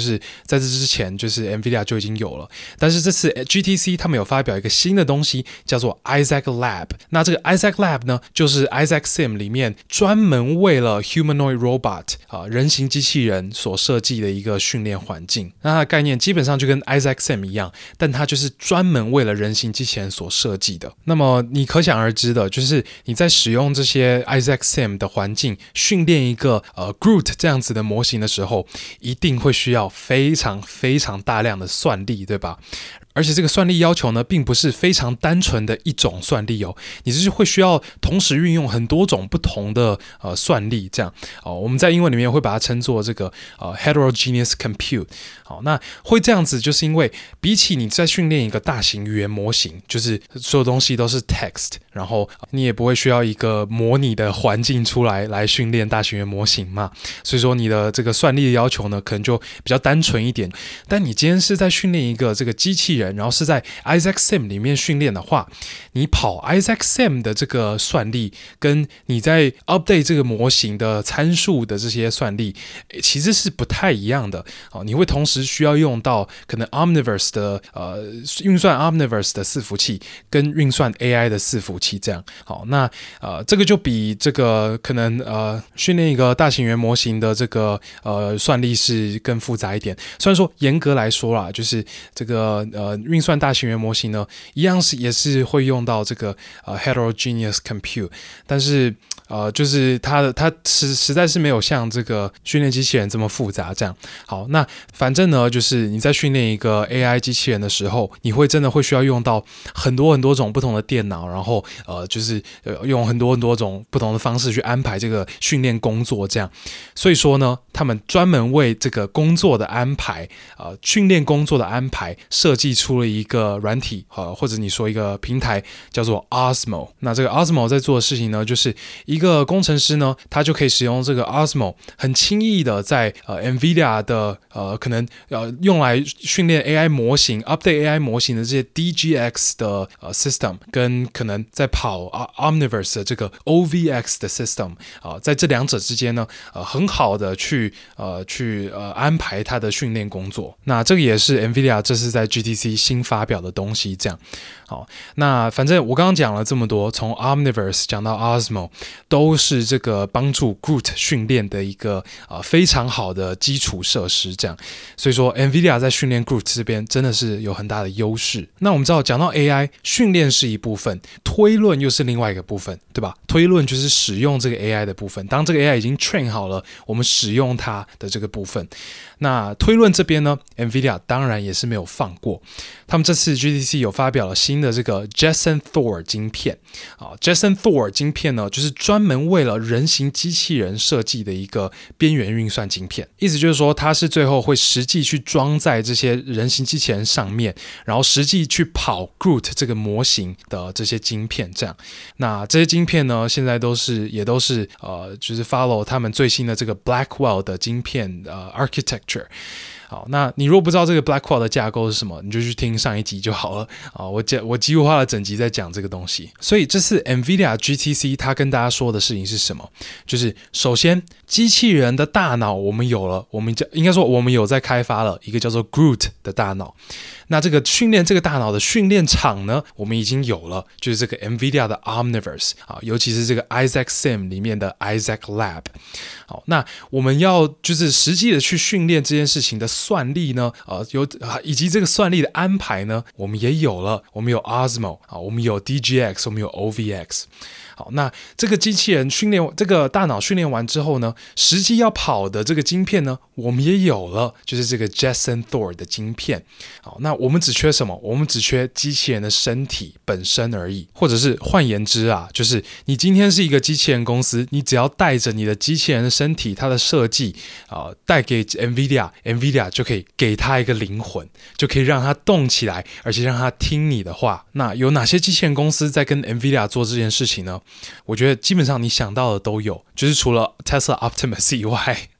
就是在这之前就是 NVIDIA 就已经有了，但是这次 G T C 他们有发表一个新的东西叫做 Isaac Lab， 那这个 Isaac Lab 呢就是 Isaac Sim 里面专门为了 humanoid robot、呃、人形机器人所设计的一个训练环境。那它的概念基本上就跟 Isaac Sim 一样，但它就是专门为了人形机器人所设计的。那么你可想而知的就是你在使用这些 Isaac Sim 的环境训练一个呃 Groot 这样子的模型的时候，一定会需要非常非常大量的算力，对吧？而且这个算力要求呢，并不是非常单纯的一种算力哦，你是会需要同时运用很多种不同的呃算力，这样哦，我们在英文里面会把它称作这个呃 heterogeneous compute。好，那会这样子，就是因为比起你在训练一个大型语言模型，就是所有东西都是 text， 然后你也不会需要一个模拟的环境出来来训练大型语言模型嘛，所以说你的这个算力的要求呢，可能就比较单纯一点。但你今天是在训练一个这个机器人，然后是在 Isaac Sim 里面训练的话，你跑 Isaac Sim 的这个算力，跟你在 update 这个模型的参数的这些算力，其实是不太一样的。哦，你会同时需要用到可能 Omniverse 的呃运算 Omniverse 的伺服器，跟运算 A I 的伺服器这样。好，那呃这个就比这个可能呃训练一个大型语言模型的这个呃算力是更复杂一点。虽然说严格来说啦，就是这个呃运算大型语言模型呢，一样是也是会用到这个呃 heterogeneous compute， 但是呃就是它的它实实在是没有像这个训练机器人这么复杂这样。好，那反正呢，就是你在训练一个 A I 机器人的时候，你会真的会需要用到很多很多种不同的电脑，然后呃就是呃用很多很多种不同的方式去安排这个训练工作这样。所以说呢，他们专门为这个工作的安排呃训练工作的安排设计出了一个软体呃或者你说一个平台叫做 Osmo。 那这个 Osmo 在做的事情呢，就是一个工程师呢，他就可以使用这个 Osmo 很轻易的在呃 NVIDIA 的呃可能呃用来训练 A I 模型 update A I 模型的这些 D G X 的呃 system， 跟可能在跑 Omniverse 的这个 O V X 的 system， 呃、在这两者之间呢，呃很好的去呃去呃安排他的训练工作。那这个也是 NVIDIA 这是在 G T C 新发表的东西这样。好，那反正我刚刚讲了这么多，从 Omniverse 讲到 Osmo， 都是这个帮助 Groot 训练的一个呃非常好的基础设施这样。所以说 NVIDIA 在训练 Groot 这边真的是有很大的优势。那我们知道讲到 A I 训练是一部分，推论又是另外一个部分，对吧？推论就是使用这个 A I 的部分，当这个 A I 已经 train 好了，我们使用它的这个部分。那推论这边呢 NVIDIA 当然也是没有放过，他们这次 G T C 有发表了新的这个 Jetson Thor 晶片、啊、Jetson Thor 晶片呢，就是专门为了人形机器人设计的一个边缘运算晶片。意思就是说它是最后会实际去装在这些人形机器人上面，然后实际去跑 Groot 这个模型的这些晶片这样。那这些晶片呢，现在都是也都是呃，就是 follow 他们最新的这个 Blackwell 的晶片呃 architecture。好，那你如果不知道这个 Blackwell 的架构是什么，你就去听上一集就好了啊！我讲我几乎花了整集在讲这个东西。所以这次 NVIDIA G T C 它跟大家说的事情是什么？就是首先机器人的大脑我们有了，我们应该说我们有在开发了一个叫做 Groot 的大脑。那这个训练这个大脑的训练场呢，我们已经有了，就是这个 NVIDIA 的 Omniverse 啊，尤其是这个 Isaac Sim 里面的 Isaac Lab。好，那我们要就是实际的去训练这件事情的算力呢，呃，有以及这个算力的安排呢，我们也有了，我们有 Osmo 啊，我们有 D G X， 我们有 O V X。好，那这个机器人训练这个大脑训练完之后呢，实际要跑的这个晶片呢，我们也有了，就是这个 Jetson Thor 的晶片。好，那我们只缺什么？我们只缺机器人的身体本身而已。或者是换言之啊，就是你今天是一个机器人公司，你只要带着你的机器人的身体，它的设计啊、呃，带给 NVIDIA， NVIDIA 就可以给它一个灵魂，就可以让它动起来，而且让它听你的话。那有哪些机器人公司在跟 NVIDIA 做这件事情呢？我觉得基本上你想到的都有，就是除了 Tesla Optimus 以外，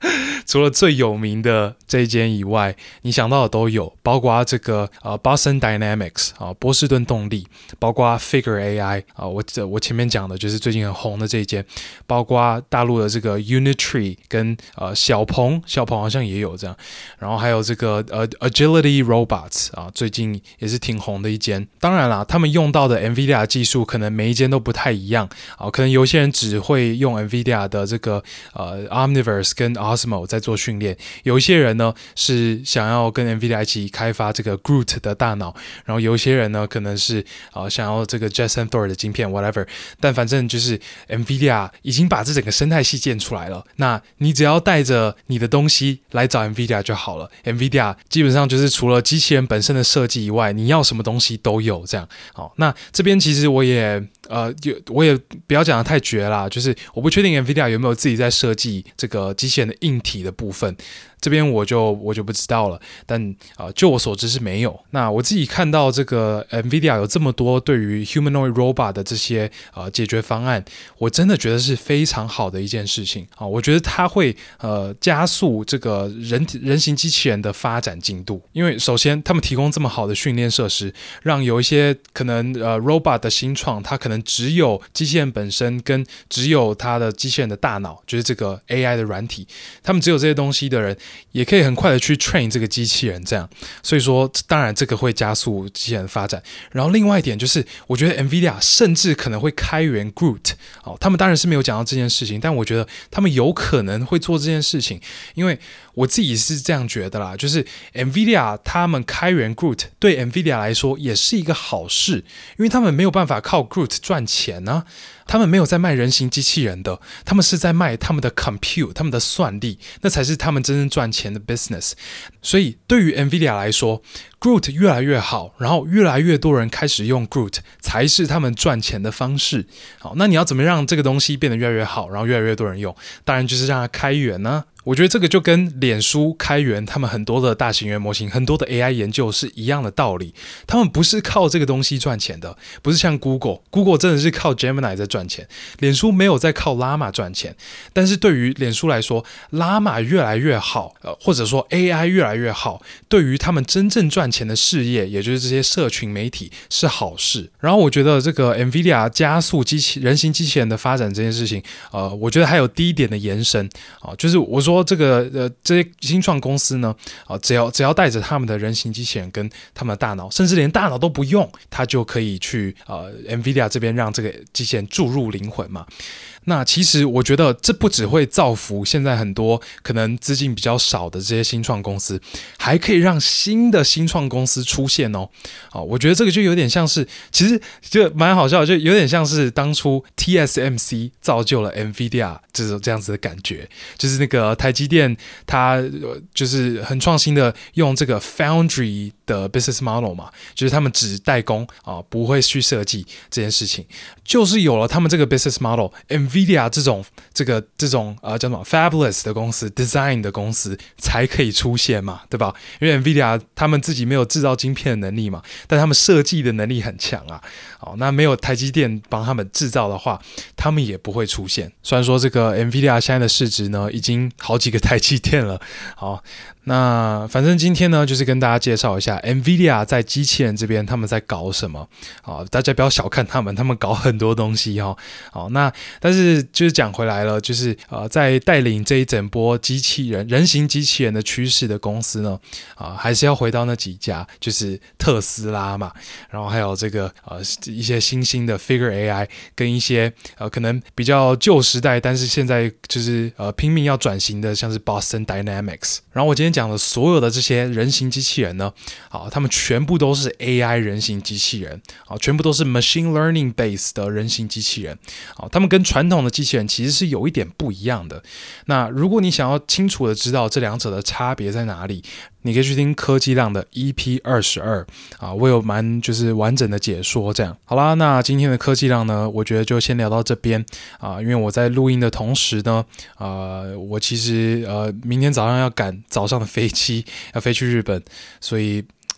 除了最有名的这一间以外，你想到的都有，包括这个呃 Boston Dynamics 啊、呃，波士顿动力，包括 Figure A I 啊、呃，我我前面讲的就是最近很红的这一间，包括大陆的这个 Unitree 跟呃小鹏，小鹏好像也有这样，然后还有这个呃 Agility Robots 啊、呃，最近也是挺红的一间。当然啦，他们用到的 NVIDIA 技术可能每一间都不太一样啊、呃，可能有些人只会用 NVIDIA 的这个呃 Omniverse 跟 Osmo 在做训练，有一些人呢是想要跟 NVIDIA 一起开发这个 Groot 的大脑，然后有一些人呢可能是呃想要这个 Jetson Thor 的晶片 whatever， 但反正就是 NVIDIA 已经把这整个生态系建出来了，那你只要带着你的东西来找 NVIDIA 就好了。 NVIDIA 基本上就是除了机器人本身的设计以外，你要什么东西都有这样。好，那这边其实我也呃，我也不要讲得太绝啦，就是我不确定 NVIDIA 有没有自己在设计这个机器人的硬体的部分，这边我就我就不知道了，但呃，就我所知是没有。那我自己看到这个 NVIDIA 有这么多对于 humanoid robot 的这些呃解决方案，我真的觉得是非常好的一件事情啊、呃！我觉得它会呃加速这个人人形机器人的发展进度，因为首先他们提供这么好的训练设施，让有一些可能呃 robot 的新创，它可能只有机器人本身跟只有它的机器人的大脑，就是这个 A I 的软体，他们只有这些东西的人，也可以很快的去 train 这个机器人这样，所以说当然这个会加速机器人的发展。然后另外一点就是，我觉得 NVIDIA 甚至可能会开源 Groot、哦、他们当然是没有讲到这件事情，但我觉得他们有可能会做这件事情，因为我自己是这样觉得啦，就是 NVIDIA 他们开源 Groot 对 NVIDIA 来说也是一个好事，因为他们没有办法靠 Groot 赚钱啊，他们没有在卖人形机器人的，他们是在卖他们的 compute 他们的算力，那才是他们真正赚钱的 business。 所以对于 NVIDIA 来说， Groot 越来越好，然后越来越多人开始用 Groot 才是他们赚钱的方式。好，那你要怎么让这个东西变得越来越好，然后越来越多人用？当然就是让它开源啊。我觉得这个就跟脸书开源他们很多的大型语言模型，很多的 A I 研究是一样的道理，他们不是靠这个东西赚钱的，不是像 Google Google 真的是靠 Gemini 在赚钱，脸书没有在靠 Llama 赚钱。但是对于脸书来说， Llama 越来越好、呃、或者说 A I 越来越好，对于他们真正赚钱的事业，也就是这些社群媒体是好事。然后我觉得这个 NVIDIA 加速机器人形机器人的发展这件事情，呃，我觉得还有第一点的延伸、呃、就是我说这个呃这些新创公司呢，啊、呃，只要只要带着他们的人形机器人跟他们的大脑，甚至连大脑都不用，他就可以去呃 NVIDIA 这边让这个机器人注入灵魂嘛。那其实我觉得这不只会造福现在很多可能资金比较少的这些新创公司，还可以让新的新创公司出现哦。哦，我觉得这个就有点像是，其实就蛮好笑的，就有点像是当初 T S M C 造就了 NVIDIA 这种这样子的感觉，就是那个台积电它就是很创新的用这个 Foundry 的 business model 嘛，就是他们只代工啊，不会去设计这件事情，就是有了他们这个 business model。NVIDIA 这种这个这种呃叫什么 Fabless 的公司 Design 的公司才可以出现嘛，对吧？因为 NVIDIA 他们自己没有制造晶片的能力嘛，但他们设计的能力很强啊。好，那没有台积电帮他们制造的话，他们也不会出现。虽然说这个 NVIDIA 现在的市值呢，已经好几个台积电了。好，那反正今天呢，就是跟大家介绍一下 NVIDIA 在机器人这边他们在搞什么。好，大家不要小看他们，他们搞很多东西哈。好，那但是就是讲回来了，就是呃，在带领这一整波机器人人形机器人的趋势的公司呢，啊、呃，还是要回到那几家，就是特斯拉嘛，然后还有这个呃一些新兴的 Figure A I， 跟一些呃可能比较旧时代，但是现在就是呃拼命要转型的，像是 Boston Dynamics。然后我今天讲的所有的这些人形机器人呢，啊，他们全部都是 A I 人形机器人，啊，全部都是 machine learning base 的人形机器人，啊，他们跟传统的机器人其实是有一点不一样的。那如果你想要清楚的知道这两者的差别在哪里，你可以去听科技浪的 E P 二十二 啊，我有蛮就是完整的解说这样。好啦，那今天的科技浪呢，我觉得就先聊到这边啊，因为我在录音的同时呢，呃，我其实呃明天早上要赶早上的飞机，要飞去日本，所以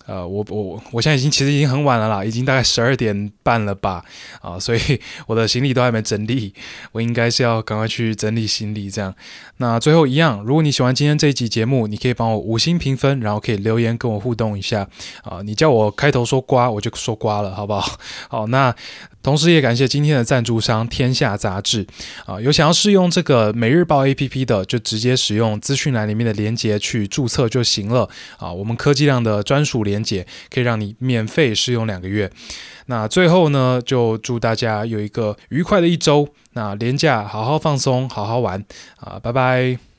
呃，我我我现在已经其实已经很晚了啦，已经大概十二点半了吧，啊，所以我的行李都还没整理，我应该是要赶快去整理行李这样。那最后一样，如果你喜欢今天这一集节目，你可以帮我五星评分，然后可以留言跟我互动一下啊，你叫我开头说瓜，我就说瓜了，好不好？好，那同时也感谢今天的赞助商天下杂志啊，有想要试用这个每日报 A P P 的，就直接使用资讯栏里面的连结去注册就行了啊。我们科技量的专属连结可以让你免费试用两个月。那最后呢，就祝大家有一个愉快的一周。那连假好好放松，好好玩啊，拜拜。